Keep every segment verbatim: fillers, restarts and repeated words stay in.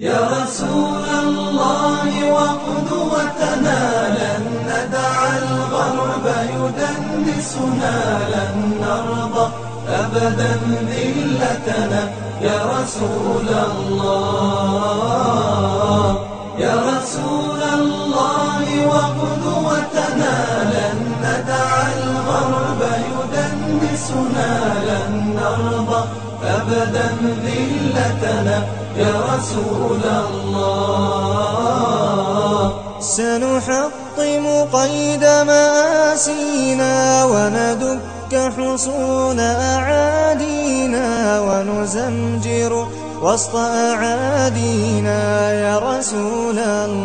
يا رسول الله وقدوتنا لن ندع الغرب يدنسنا لن نرضى أبدا ذلتنا يا رسول الله يا رسول الله وقدوتنا لن ندع الغرب يدنسنا لن نرضى أبدا ذلتنا يا رسول الله سنحطم قيد مآسينا وندك حصون أعادينا ونزمجر وسط أعادينا يا رسول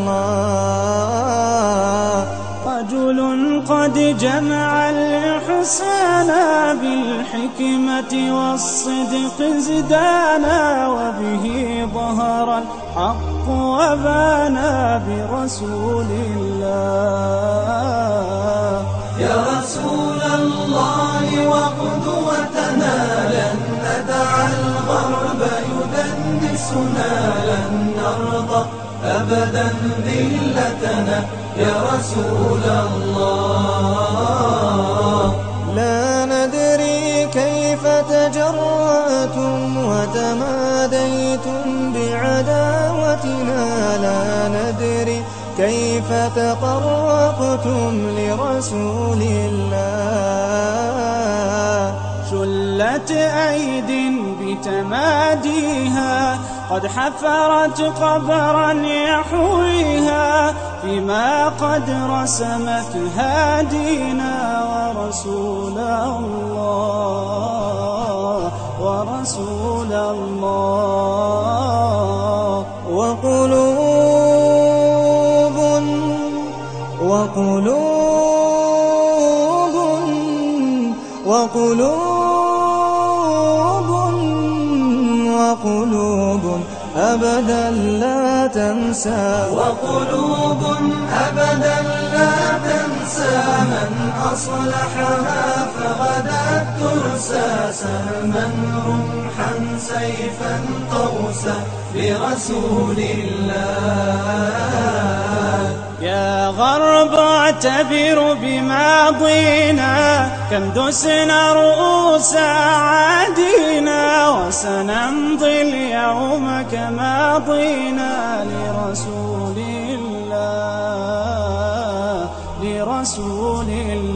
الله رجل قد جمع الإحسان بالحكمة والصدق زدانا وبه ظهر الحق وبانا برسول الله يا رسول الله وقدوتنا لن ندع الغرب يدنسنا لن نرضى أبدا ذلتنا يا رسول الله لا ندري كيف تجرأتم وتماديتم بعداوتنا لا ندري كيف تطرقتم لرسول الله شلت أيد بتماديها قد حفرت قبرا يحويها فيما قد رسمت هادينا ورسول الله ورسول الله وقلوب وقلوب وقلوب وقلوب أبدا لا تنسى وقلوب أبدا لا تنسى من أصلحها فغدت ترسى سهما رمحا سيفا قوسا لرسول الله يا غرب اعتبر بماضينا كم دسنا رؤوس عادينا وسنمضي اليوم كما ضينا لرسول الله لرسول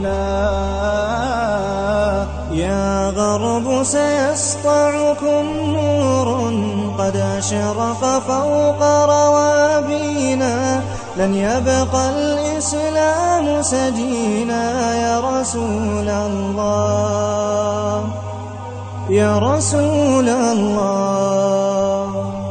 الله يا غرب سيسطعكم نور قد أشرق فوق روابينا لن يبقى الإسلام سجينا يا رسول الله يا رسول الله.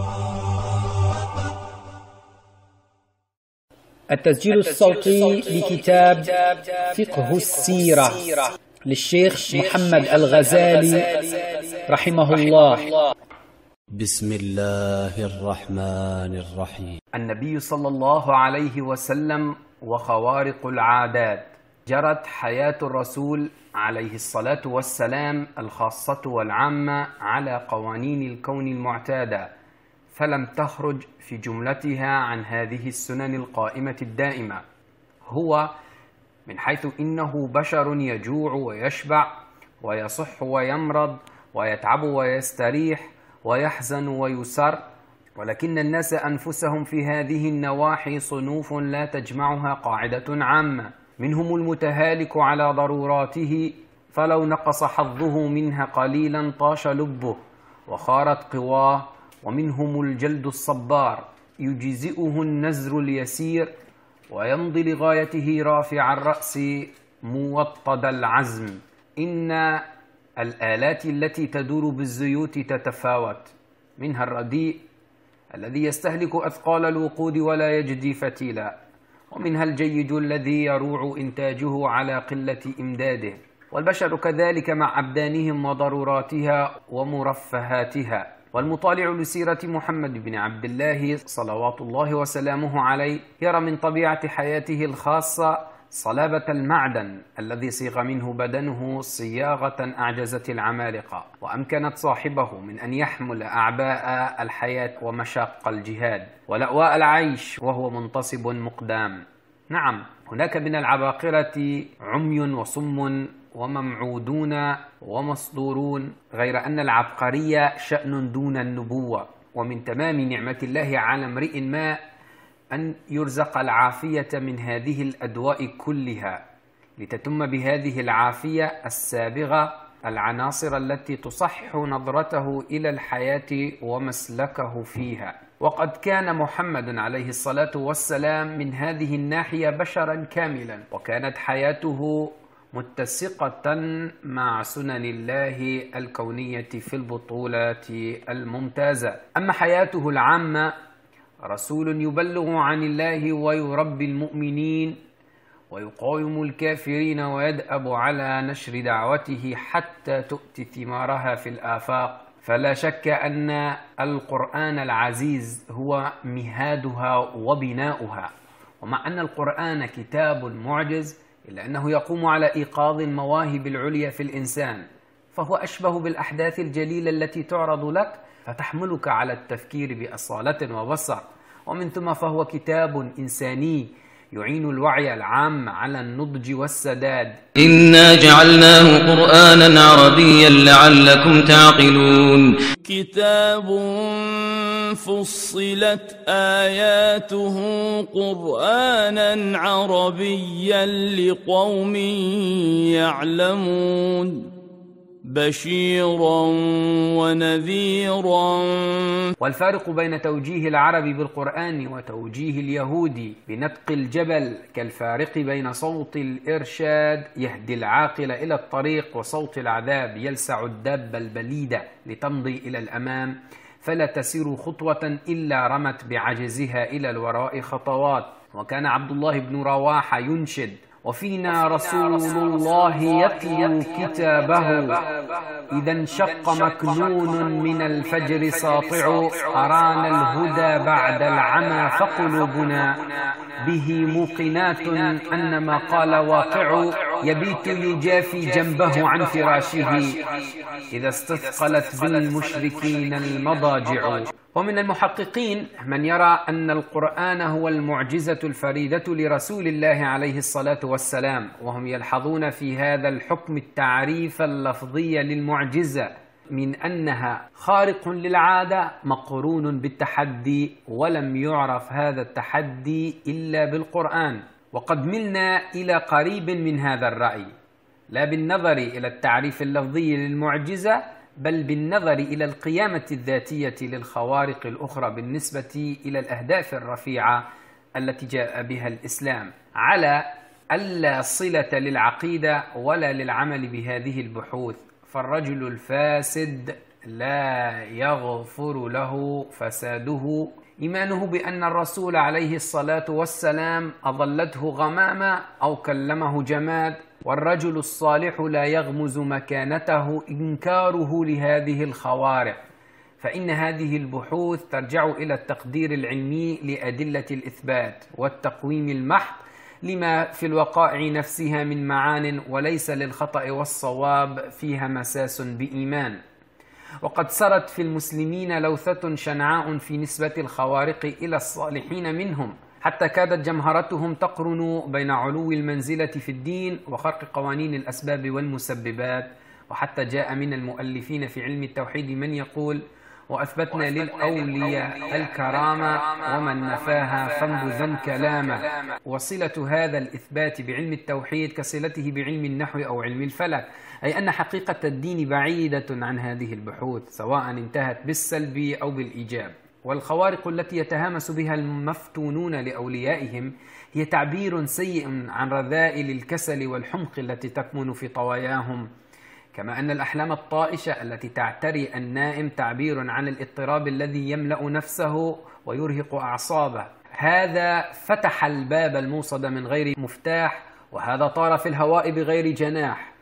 التسجيل الصوتي لكتاب فقه السيرة للشيخ محمد الغزالي رحمه الله. بسم الله الرحمن الرحيم. النبي صلى الله عليه وسلم وخوارق العادات. جرت حياة الرسول عليه الصلاة والسلام الخاصة والعامة على قوانين الكون المعتادة، فلم تخرج في جملتها عن هذه السنن القائمة الدائمة. هو من حيث إنه بشر يجوع ويشبع ويصح ويمرض ويتعب ويستريح ويحزن ويسر، ولكن الناس أنفسهم في هذه النواحي صنوف لا تجمعها قاعدة عامة. منهم المتهالك على ضروراته فلو نقص حظه منها قليلا طاش لبه وخارت قواه، ومنهم الجلد الصبار يجزئه النزر اليسير ويمضي لغايته رافع الرأس موطد العزم. إن الآلات التي تدور بالزيوت تتفاوت، منها الرديء الذي يستهلك أثقال الوقود ولا يجدي فتيلا، ومنها الجيد الذي يروع إنتاجه على قلة إمداده. والبشر كذلك مع أبدانهم وضروراتها ومرفهاتها. والمطالع لسيرة محمد بن عبد الله صلوات الله وسلامه عليه يرى من طبيعة حياته الخاصة صلابة المعدن الذي صيغ منه بدنه صياغة أعجزت العمالقة، وأمكنت صاحبه من أن يحمل أعباء الحياة ومشاق الجهاد ولأواء العيش وهو منتصب مقدام. نعم، هناك من العباقرة عمي وصم وممعودون ومصدورون، غير أن العبقرية شأن دون النبوة، ومن تمام نعمة الله على امرئ ما أن يرزق العافية من هذه الأدواء كلها، لتتم بهذه العافية السابغة العناصر التي تصحح نظرته إلى الحياة ومسلكه فيها. وقد كان محمد عليه الصلاة والسلام من هذه الناحية بشرا كاملا، وكانت حياته متسقة مع سنن الله الكونية في البطولات الممتازة. أما حياته العامة، رسول يبلغ عن الله ويربي المؤمنين ويقاوم الكافرين ويدأب على نشر دعوته حتى تؤتي ثمارها في الآفاق. فلا شك أن القرآن العزيز هو مهادها وبناؤها. ومع أن القرآن كتاب معجز، إلا أنه يقوم على إيقاظ المواهب العليا في الإنسان، فهو أشبه بالأحداث الجليلة التي تعرض لك فتحملك على التفكير بأصالة وبصر. ومن ثم فهو كتاب إنساني يعين الوعي العام على النضج والسداد. إنا جعلناه قرآنا عربيا لعلكم تعقلون. كتاب فصلت آياته قرآنا عربيا لقوم يعلمون بشيرا ونذيرا. والفارق بين توجيه العرب بالقرآن وتوجيه اليهود بنطق الجبل كالفارق بين صوت الإرشاد يهدي العاقل إلى الطريق وصوت العذاب يلسع الدابة البليدة لتمضي إلى الأمام، فلا تسير خطوة إلا رمت بعجزها إلى الوراء خطوات. وكان عبد الله بن رواحة ينشد: وفينا رسول الله يتلو كتابه إذا انشق مكنون من الفجر ساطع، أرانا الهدى بعد العمى فقلوبنا به موقنات أن ما قال واقع، يبيت يجافي جنبه عن فراشه إذا استثقلت بالمشركين المضاجع. ومن المحققين من يرى أن القرآن هو المعجزة الفريدة لرسول الله عليه الصلاة والسلام، وهم يلحظون في هذا الحكم التعريف اللفظي للمعجزة من أنها خارق للعادة مقرون بالتحدي، ولم يعرف هذا التحدي إلا بالقرآن. وقد ملنا إلى قريب من هذا الرأي، لا بالنظر إلى التعريف اللفظي للمعجزة، بل بالنظر إلى القيامة الذاتية للخوارق الأخرى بالنسبة إلى الأهداف الرفيعة التي جاء بها الإسلام، على ألا صلة للعقيدة ولا للعمل بهذه البحوث. فالرجل الفاسد لا يغفر له فساده إيمانه بأن الرسول عليه الصلاة والسلام أظلته غمامة أو كلمه جماد، والرجل الصالح لا يغمز مكانته إنكاره لهذه الخوارق، فإن هذه البحوث ترجع إلى التقدير العلمي لأدلة الإثبات والتقويم المحض لما في الوقائع نفسها من معان، وليس للخطأ والصواب فيها مساس بإيمان. وقد سرت في المسلمين لوثة شنعاء في نسبة الخوارق إلى الصالحين منهم، حتى كادت جمهرتهم تقرن بين علو المنزلة في الدين وخرق قوانين الأسباب والمسببات. وحتى جاء من المؤلفين في علم التوحيد من يقول: وأثبتنا للأولياء الكرامة ومن نفاها فانبذا كلامه. وصلة هذا الإثبات بعلم التوحيد كصلته بعلم النحو أو علم الفلك، أي أن حقيقة الدين بعيدة عن هذه البحوث، سواء انتهت بالسلب أو بالإيجاب. والخوارق التي يتهامس بها المفتونون لأوليائهم هي تعبير سيء عن رذائل الكسل والحمق التي تكمن في طواياهم، كما أن الأحلام الطائشة التي تعتري النائم تعبير عن الاضطراب الذي يملأ نفسه ويرهق أعصابه. هذا فتح الباب الموصد من غير مفتاح، وهذا طار في الهواء بغير جناح،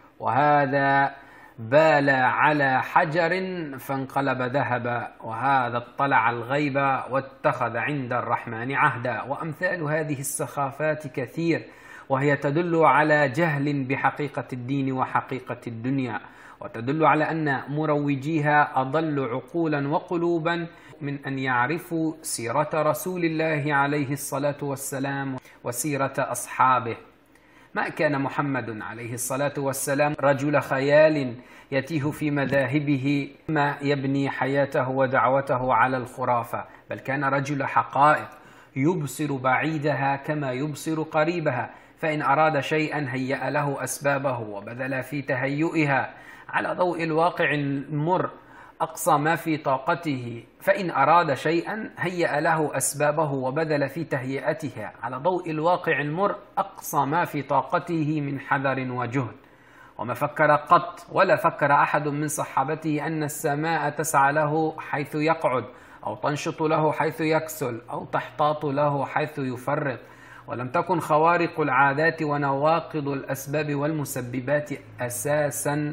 وهذا بال على حجر فانقلب ذهبا، وهذا اطلع الغيب واتخذ عند الرحمن عهدا. وأمثال هذه السخافات كثير، وهي تدل على جهل بحقيقة الدين وحقيقة الدنيا، وتدل على أن مروجيها أضل عقولا وقلوبا من أن يعرفوا سيرة رسول الله عليه الصلاة والسلام وسيرة أصحابه. ما كان محمد عليه الصلاة والسلام رجل خيال يتيه في مذاهبه ما يبني حياته ودعوته على الخرافة، بل كان رجل حقائق يبصر بعيدها كما يبصر قريبها، فإن أراد شيئا هيأ له أسبابه وبذل في تهيئها على ضوء الواقع المر أقصى ما في طاقته، فإن أراد شيئا هيأ له أسبابه وبذل في تهيئتها على ضوء الواقع المر أقصى ما في طاقته من حذر وجهد. وما فكر قط ولا فكر أحد من صحابته أن السماء تسعى له حيث يقعد، أو تنشط له حيث يكسل، أو تحتاط له حيث يفرط. ولم تكن خوارق العادات ونواقض الأسباب والمسببات أساسا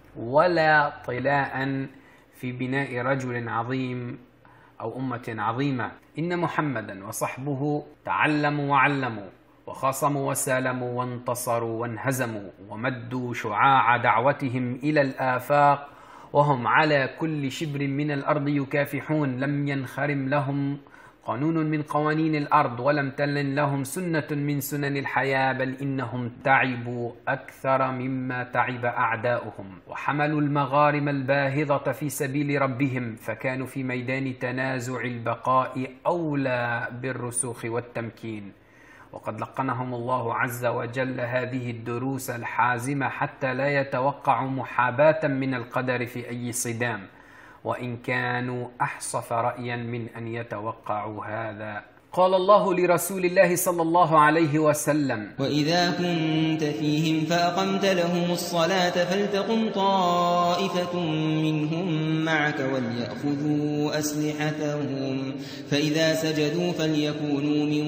ولا طلاء في بناء رجل عظيم أو أمة عظيمة. إن محمدا وصحبه تعلموا وعلموا وخاصموا وسالموا وانتصروا وانهزموا ومدوا شعاع دعوتهم إلى الآفاق، وهم على كل شبر من الأرض يكافحون. لم ينخرم لهم قانون من قوانين الأرض، ولم تلن لهم سنة من سنن الحياة، بل إنهم تعبوا أكثر مما تعب أعداؤهم، وحملوا المغارم الباهظة في سبيل ربهم، فكانوا في ميدان تنازع البقاء أولى بالرسوخ والتمكين. وقد لقنهم الله عز وجل هذه الدروس الحازمة حتى لا يتوقعوا محاباة من القدر في أي صدام، وإن كانوا أحصف رأيا من أن يتوقعوا هذا. قال الله لرسول الله صلى الله عليه وسلم: وإذا كنت فيهم فأقمت لهم الصلاة فلتقم طائفة منهم معك وليأخذوا أسلحتهم، فإذا سجدوا فليكونوا من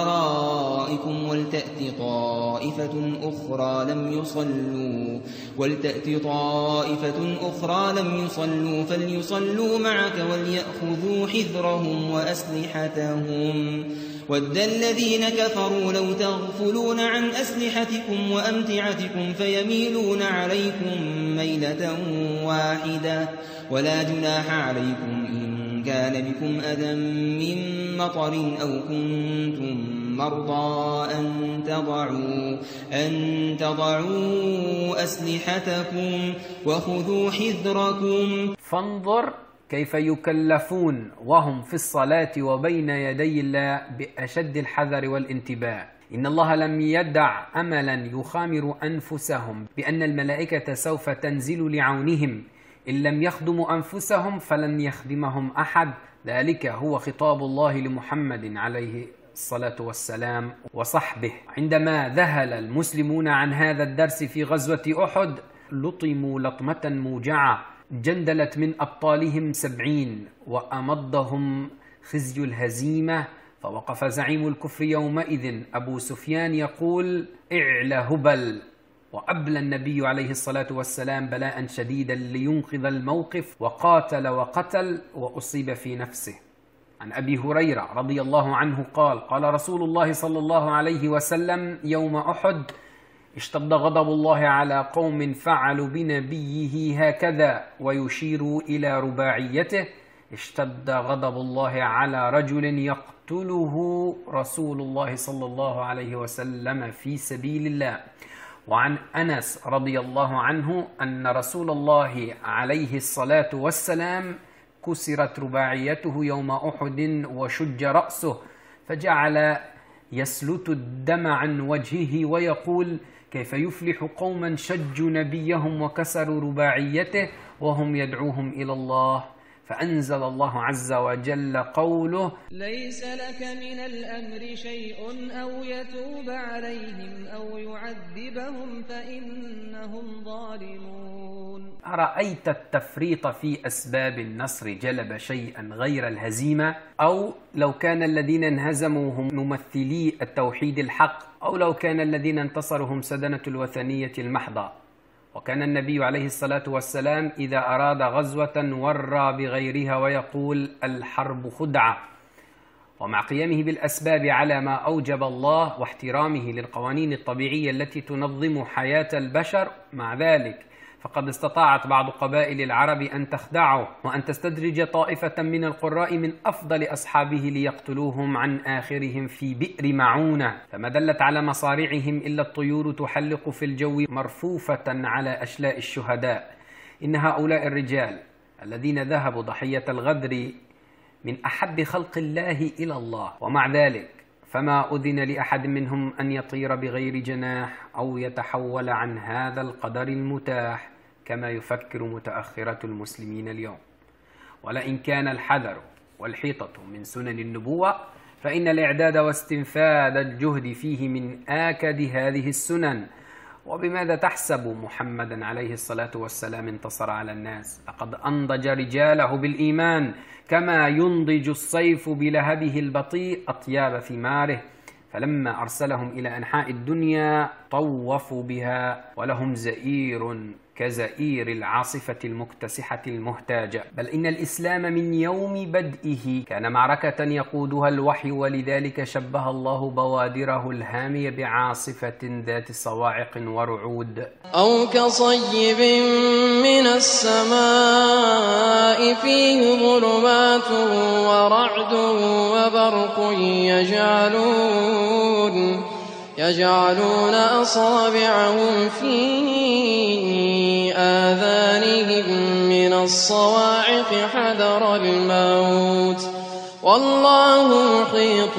ورائكم ولتأت طائفة أخرى لم يصلوا ولتأت طائفة أخرى لم يصلوا فليصلوا معك وليأخذوا حذرهم وأسلحتهم. ود الذين كفروا لو تغفلون عن أسلحتكم وأمتعتكم فيميلون عليكم ميلة واحدة، ولا جناح عليكم إن كان بكم أذى من مطر أو كنتم مرضى أن تضعوا أن تضعوا أسلحتكم وخذوا حذركم. فانظر كيف يكلفون وهم في الصلاة وبين يدي الله بأشد الحذر والانتباه. إن الله لم يدع أملا يخامر أنفسهم بأن الملائكة سوف تنزل لعونهم، إن لم يخدموا أنفسهم فلن يخدمهم أحد. ذلك هو خطاب الله لمحمد عليه الصلاة والسلام وصحبه. عندما ذهل المسلمون عن هذا الدرس في غزوة أحد لطموا لطمة موجعة جندلت من أبطالهم سبعين، وأمضهم خزي الهزيمة، فوقف زعيم الكفر يومئذ أبو سفيان يقول: اعل هبل، وأبلى النبي عليه الصلاة والسلام بلاء شديدا لينقذ الموقف، وقاتل وقتل وأصيب في نفسه. عن أبي هريرة رضي الله عنه قال: قال رسول الله صلى الله عليه وسلم يوم أحد: اشتد غضب الله على قوم فعلوا بنبيه هكذا، ويشير إلى رباعيته: اشتد غضب الله على رجل يقتله رسول الله صلى الله عليه وسلم في سبيل الله. وعن أنس رضي الله عنه أن رسول الله عليه الصلاة والسلام كسرت رباعيته يوم أحد وشج رأسه، فجعل يسلت الدم عن وجهه ويقول: كيف يفلح قوما شجوا نبيهم وكسروا رباعيته وهم يدعوهم إلى الله؟ فأنزل الله عز وجل قوله: ليس لك من الأمر شيء أو يتوب عليهم أو يعذبهم فإنهم ظالمون. أرأيت التفريط في أسباب النصر جلب شيئا غير الهزيمة؟ أو لو كان الذين انهزموا هم ممثلي التوحيد الحق، أو لو كان الذين انتصروا هم سدنة الوثنية المحضة. وكان النبي عليه الصلاة والسلام إذا أراد غزوة ورى بغيرها ويقول: الحرب خدعة. ومع قيامه بالأسباب على ما أوجب الله واحترامه للقوانين الطبيعية التي تنظم حياة البشر، مع ذلك فقد استطاعت بعض قبائل العرب أن تخدعه وأن تستدرج طائفة من القراء من أفضل أصحابه ليقتلوهم عن آخرهم في بئر معونة، فما دلت على مصارعهم إلا الطيور تحلق في الجو مرفوفة على أشلاء الشهداء. إن هؤلاء الرجال الذين ذهبوا ضحية الغدر من أحب خلق الله إلى الله، ومع ذلك فما أذن لأحد منهم أن يطير بغير جناح أو يتحول عن هذا القدر المتاح كما يفكر متأخرة المسلمين اليوم. ولئن كان الحذر والحيطة من سنن النبوة، فإن الإعداد واستنفاذ الجهد فيه من آكد هذه السنن. وبماذا تحسب محمدا عليه الصلاة والسلام انتصر على الناس؟ لقد أنضج رجاله بالإيمان كما ينضج الصيف بلهبه البطيء أطياب ثماره، فلما أرسلهم إلى أنحاء الدنيا طوفوا بها ولهم زئير كزئير العاصفة المكتسحة المهتاجة. بل إن الإسلام من يوم بدئه كان معركة يقودها الوحي، ولذلك شبه الله بوادره الهامية بعاصفة ذات صواعق ورعود. أو كصيب من السماء فيه ظلمات ورعد وبرق يجعلون يجعلون أصابعهم في آذانهم من الصواعق حذر الموت والله محيط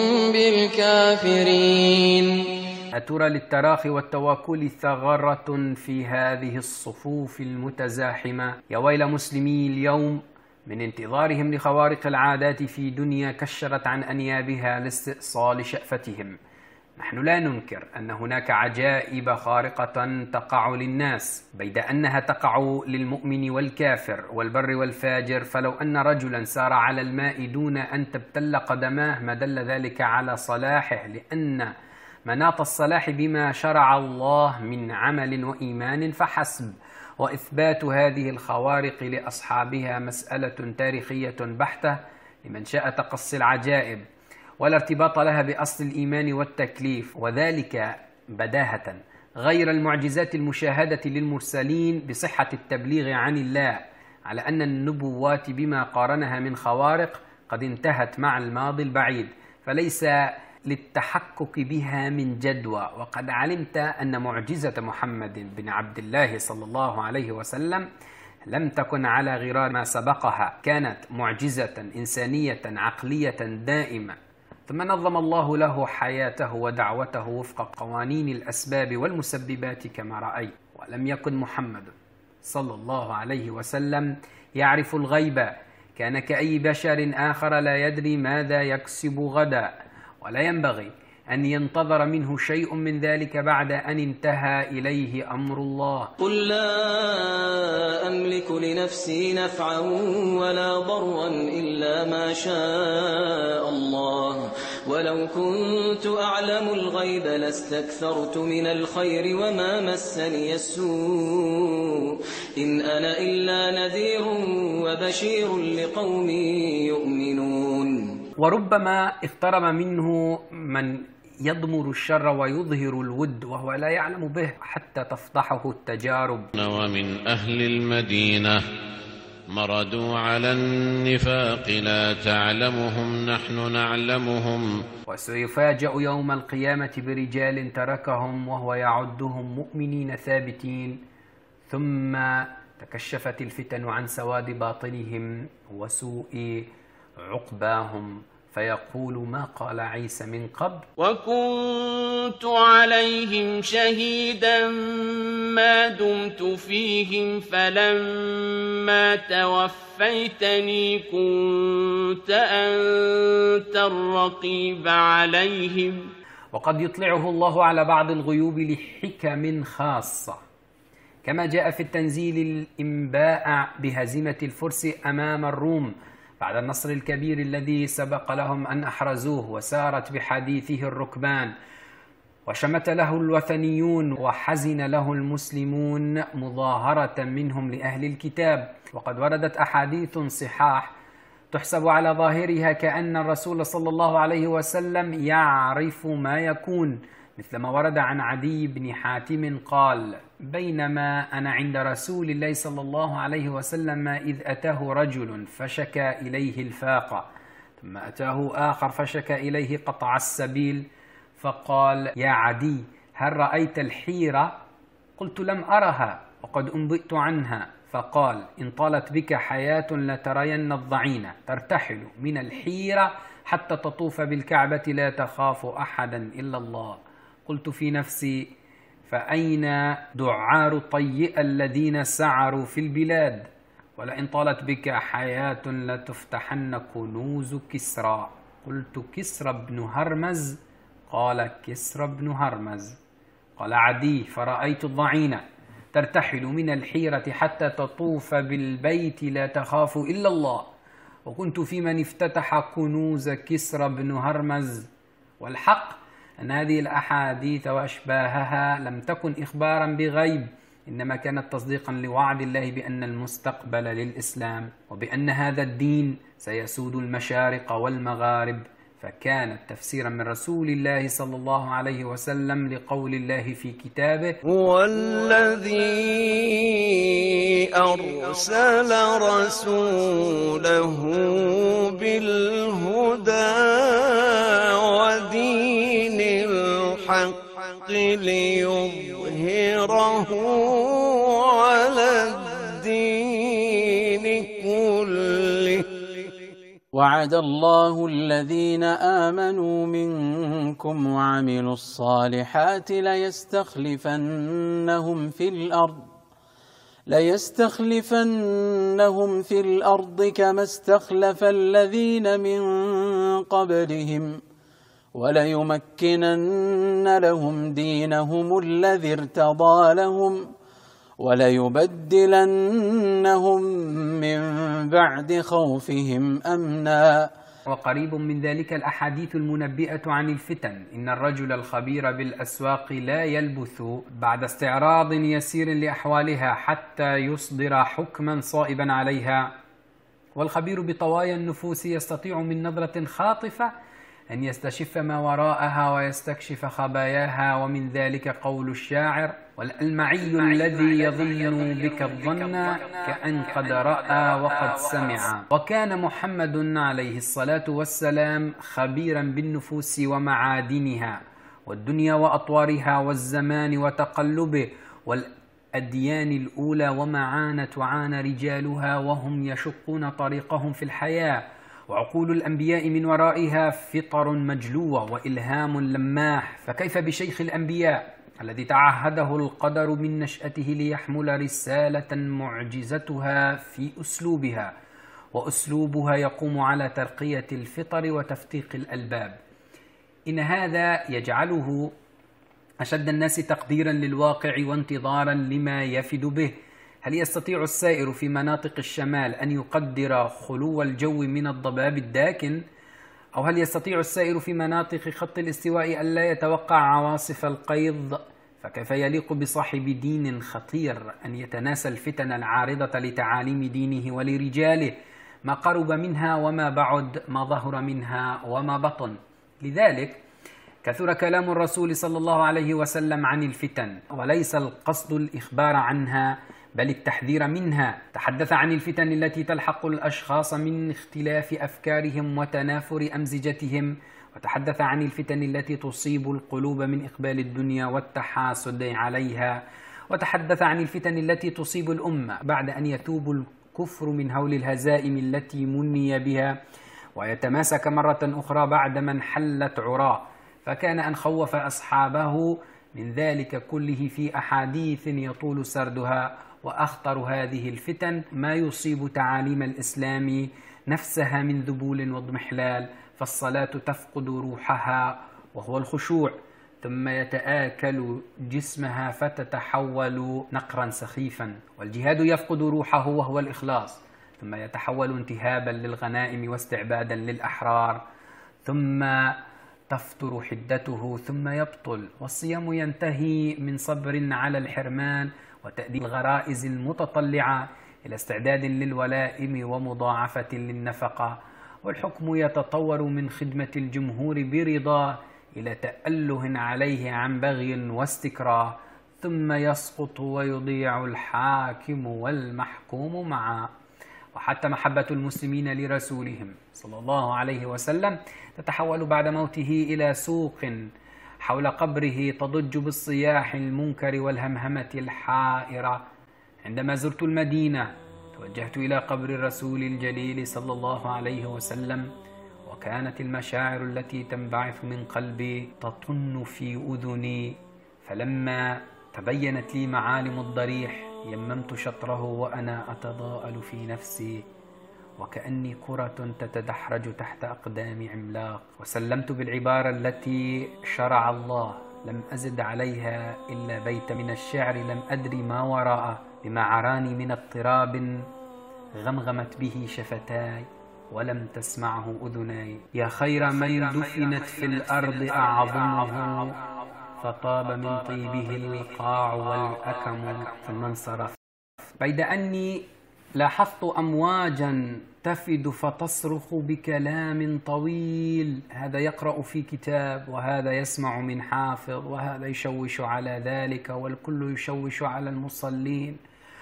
بالكافرين. أترى للتراخي والتواكل ثغرة في هذه الصفوف المتزاحمة؟ يا ويل مسلمي اليوم من انتظارهم لخوارق العادات في دنيا كشرت عن أنيابها لاستئصال شأفتهم. نحن لا ننكر أن هناك عجائب خارقة تقع للناس، بيد أنها تقع للمؤمن والكافر والبر والفاجر. فلو أن رجلا سار على الماء دون أن تبتل قدماه ما دل ذلك على صلاحه، لأن مناط الصلاح بما شرع الله من عمل وإيمان فحسب. وإثبات هذه الخوارق لأصحابها مسألة تاريخية بحتة لمن شاء تقصي العجائب، ولا ارتباط لها بأصل الإيمان والتكليف، وذلك بداهة غير المعجزات المشاهدة للمرسلين بصحة التبليغ عن الله، على أن النبوات بما قارنها من خوارق قد انتهت مع الماضي البعيد، فليس للتحقق بها من جدوى. وقد علمت أن معجزة محمد بن عبد الله صلى الله عليه وسلم لم تكن على غرار ما سبقها، كانت معجزة إنسانية عقلية دائمة، ثم نظم الله له حياته ودعوته وفق قوانين الأسباب والمسببات كما رأيت. ولم يكن محمد صلى الله عليه وسلم يعرف الغيب، كان كأي بشر آخر لا يدري ماذا يكسب غدا، ولا ينبغي أن ينتظر منه شيء من ذلك بعد أن انتهى إليه أمر الله. قل لا أملك لنفسي نفعا ولا ضرا إلا ما شاء الله ولو كنت أعلم الغيب لاستكثرت من الخير وما مسني السوء إن أنا إلا نذير وبشير لقوم يؤمنون. وربما اقترب منه من يضمر الشر ويظهر الود وهو لا يعلم به حتى تفضحه التجارب. ومن أهل المدينة مردوا على النفاق لا تعلمهم نحن نعلمهم. وسيفاجأ يوم القيامة برجال تركهم وهو يعدهم مؤمنين ثابتين، ثم تكشفت الفتن عن سواد باطنهم وسوء عقباهم، فيقول ما قال عيسى من قبل وكنت عليهم شهيدا ما دمت فيهم فلما توفيتني كنت أنت الرقيب عليهم. وقد يطلعه الله على بعض الغيوب لحكم خاصة، كما جاء في التنزيل الإنباء بهزيمة الفرس أمام الروم بعد النصر الكبير الذي سبق لهم أن أحرزوه، وسارت بحديثه الركبان وشمت له الوثنيون وحزن له المسلمون مظاهرة منهم لأهل الكتاب. وقد وردت أحاديث صحاح تحسب على ظاهرها كأن الرسول صلى الله عليه وسلم يعرف ما يكون، مثل ما ورد عن عدي بن حاتم قال: بينما أنا عند رسول الله صلى الله عليه وسلم إذ أتاه رجل فشكى إليه الفاقة، ثم أتاه آخر فشكى إليه قطع السبيل، فقال: يا عدي هل رأيت الحيرة؟ قلت: لم أرها وقد أنبئت عنها. فقال: إن طالت بك حياة لترين الضعينة ترتحل من الحيرة حتى تطوف بالكعبة لا تخاف أحدا إلا الله. قلت في نفسي: فأين دعار طيئ الذين سعروا في البلاد؟ ولئن طالت بك حياة لتفتحن كنوز كسرى. قلت: كسرى بن هرمز؟ قال: كسرى بن هرمز. قال عدي: فرأيت الضعينة ترتحل من الحيرة حتى تطوف بالبيت لا تخاف إلا الله، وكنت في من افتتح كنوز كسرى بن هرمز. والحق أن هذه الأحاديث وأشباهها لم تكن إخبارا بغيب، إنما كانت تصديقا لوعد الله بأن المستقبل للإسلام، وبأن هذا الدين سيسود المشارق والمغارب، فكانت تفسيرا من رسول الله صلى الله عليه وسلم لقول الله في كتابه: هو الذي أرسل رسوله بالهدى ودين الحق ليظهره على الدين كله. وعد الله الذين آمنوا منكم وعملوا الصالحات ليستخلفنهم في الأرض ليستخلفنهم في الأرض كما استخلف الذين من قبلهم وليمكنن لهم دينهم الذي ارتضى لهم وليبدلنهم من بعد خوفهم أمنا. وقريب من ذلك الأحاديث المنبئة عن الفتن: إن الرجل الخبير بالأسواق لا يلبث بعد استعراض يسير لأحوالها حتى يصدر حكما صائبا عليها. والخبير بطوايا النفوس يستطيع من نظرة خاطفة أن يستشف ما وراءها ويستكشف خباياها، ومن ذلك قول الشاعر: والألمعي الذي يظن بك الظن كأن قد رأى وقد سمع. وكان محمد عليه الصلاة والسلام خبيرا بالنفوس ومعادنها والدنيا وأطوارها والزمان وتقلبه والأديان الأولى ومعان تعانى رجالها وهم يشقون طريقهم في الحياة، وعقول الأنبياء من ورائها فطر مجلوة وإلهام لماح. فكيف بشيخ الأنبياء الذي تعهده القدر من نشأته ليحمل رسالة معجزتها في أسلوبها، وأسلوبها يقوم على ترقية الفطر وتفتيق الألباب؟ إن هذا يجعله أشد الناس تقديرا للواقع وانتظارا لما يفد به. هل يستطيع السائر في مناطق الشمال أن يقدر خلو الجو من الضباب الداكن؟ أو هل يستطيع السائر في مناطق خط الاستواء ألا يتوقع عواصف القيض؟ فكيف يليق بصاحب دين خطير أن يتناسى الفتن العارضة لتعاليم دينه ولرجاله، ما قرب منها وما بعد، ما ظهر منها وما بطن؟ لذلك كثر كلام الرسول صلى الله عليه وسلم عن الفتن، وليس القصد الإخبار عنها بل التحذير منها. تحدث عن الفتن التي تلحق الأشخاص من اختلاف أفكارهم وتنافر أمزجتهم، وتحدث عن الفتن التي تصيب القلوب من إقبال الدنيا والتحاسد عليها، وتحدث عن الفتن التي تصيب الأمة بعد أن يتوب الكفر من هول الهزائم التي مني بها ويتماسك مرة أخرى بعد ما انحلت عراه. فكان أن خوف أصحابه من ذلك كله في أحاديث يطول سردها. وأخطر هذه الفتن ما يصيب تعاليم الإسلام نفسها من ذبول واضمحلال، فالصلاة تفقد روحها وهو الخشوع، ثم يتآكل جسمها فتتحول نقرا سخيفا، والجهاد يفقد روحه وهو الإخلاص، ثم يتحول انتهابا للغنائم واستعبادا للأحرار، ثم تفتر حدته ثم يبطل، والصيام ينتهي من صبر على الحرمان وتأديب الغرائز المتطلعة إلى استعداد للولائم ومضاعفة للنفقة، والحكم يتطور من خدمة الجمهور برضاه إلى تأله عليه عن بغي واستكراه، ثم يسقط ويضيع الحاكم والمحكوم معا. وحتى محبة المسلمين لرسولهم صلى الله عليه وسلم تتحول بعد موته إلى سوق حول قبره تضج بالصياح المنكر والهمهمة الحائرة. عندما زرت المدينة توجهت إلى قبر الرسول الجليل صلى الله عليه وسلم، وكانت المشاعر التي تنبعث من قلبي تطن في أذني، فلما تبينت لي معالم الضريح يممت شطره وأنا أتضاءل في نفسي وكأني كرة تتدحرج تحت أقدام عملاق، وسلمت بالعبارة التي شرع الله لم أزد عليها إلا بيت من الشعر لم أدري ما وراءه، بما عراني من اضطراب غمغمت به شفتاي ولم تسمعه أذناي. يا خير من دفنت في الأرض أعظمه، فطاب من طيبه القاع والأكم، ثم انصرف. بيد أني لاحظت أمواجا تفد فتصرخ بكلام طويل، هذا يقرأ في كتاب وهذا يسمع من حافظ وهذا يشوش على ذلك والكل يشوش على المصلين،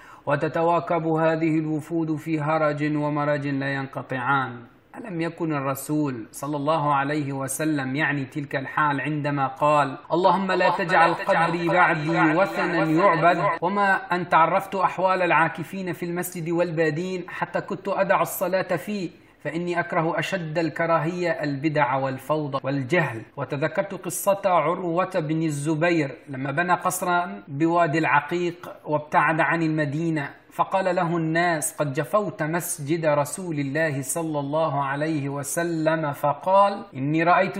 وتتواكب هذه الوفود في هرج ومرج لا ينقطعان. ألم يكن الرسول صلى الله عليه وسلم يعني تلك الحال عندما قال اللهم لا تجعل قبري بعدي وثنا يعبد؟ وما أن تعرفت أحوال العاكفين في المسجد والبادين حتى كنت أدع الصلاة فيه، فإني أكره أشد الكراهية البدع والفوضى والجهل. وتذكرت قصة عروة بن الزبير لما بنى قصرا بوادي العقيق وابتعد عن المدينة، فقال له الناس قد جفوت مسجد رسول الله صلى الله عليه وسلم، فقال إني رأيت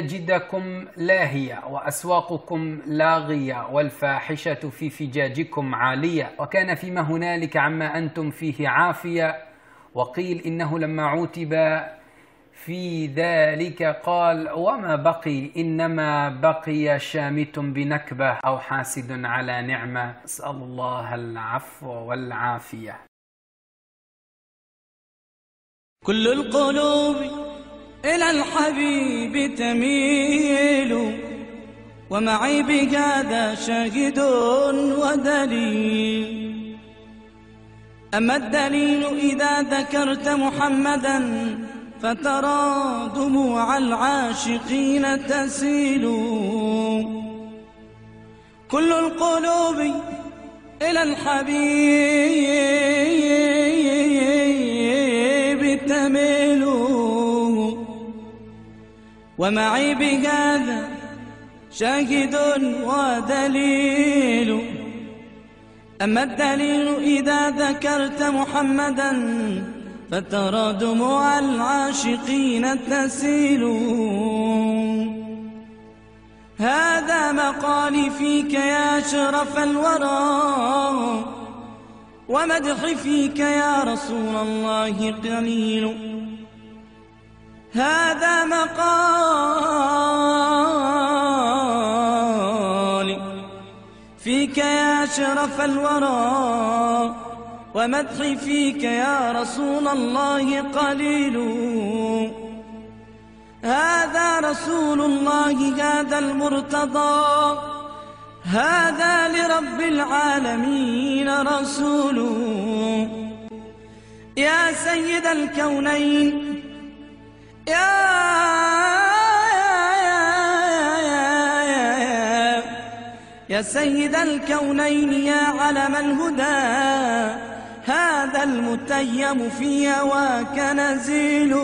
ساجدكم لاهية وأسواقكم لاغية والفاحشة في فجاجكم عالية، وكان فيما هنالك عما أنتم فيه عافية. وقيل إنه لما عوتب في ذلك قال وما بقي إنما بقي شامت بنكبة أو حاسد على نعمة، أسأل الله العفو والعافية. كل القلوب إلى الحبيب تميل، ومعي بهذا شاهد ودليل. أما الدليل إذا ذكرت محمدا فترى دموع العاشقين تسيل. كل القلوب إلى الحبيب تميل، ومعي بهذا شاهد ودليل. أما الدليل إذا ذكرت محمدا فترى دموع العاشقين تسيل. هذا مقالي فيك يا أشرف الورى، ومدحي فيك يا رسول الله قليل. هذا مقالي فيك يا أشرف الورى، ومدحي فيك يا رسول الله قليل. هذا رسول الله هذا المرتضى، هذا لرب العالمين رسول. يا سيد الكونين يا يا سيد الكونين يا علم الهدى، هذا المتيم في هواك نزيل.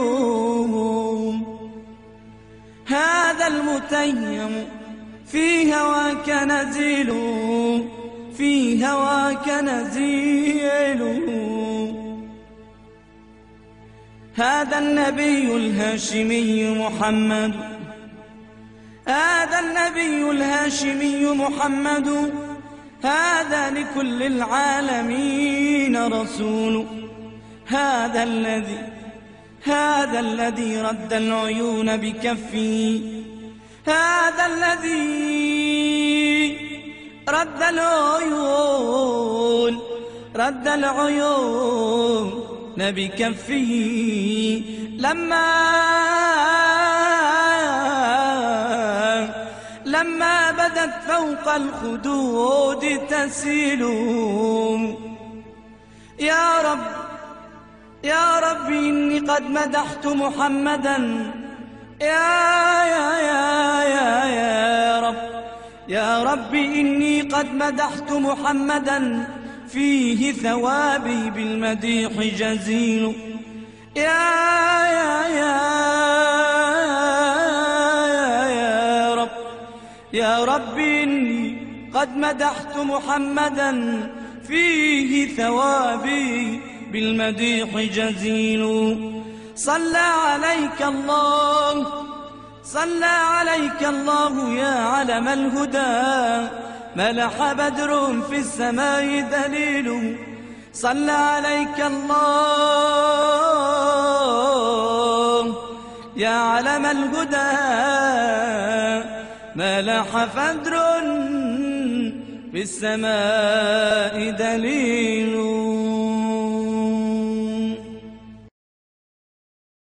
هذا المتيم في هواك نزيل، في هواك نزيل. هذا النبي الهاشمي محمد، هذا النبي الهاشمي محمد، هذا لكل العالمين رسول. هذا الذي هذا الذي رد العيون بكفه، هذا الذي رد العيون رد العيون بكفه لما لما بدت فوق الخدود تسيل. يا رب يا رب إني قد مدحت محمدا يا يا يا يا يا رب يا رب إني قد مدحت محمدا فيه ثوابي بالمديح جزيل. يا يا يا يا رب يا رب إني قد مدحت محمدا فيه ثوابي بالمديح جزيل. صلى عليك الله صلى عليك الله يا علم الهدى ملح بدر في السماء دليل. صلى عليك الله يا علم الهدى ملح بدر في السماء دليل.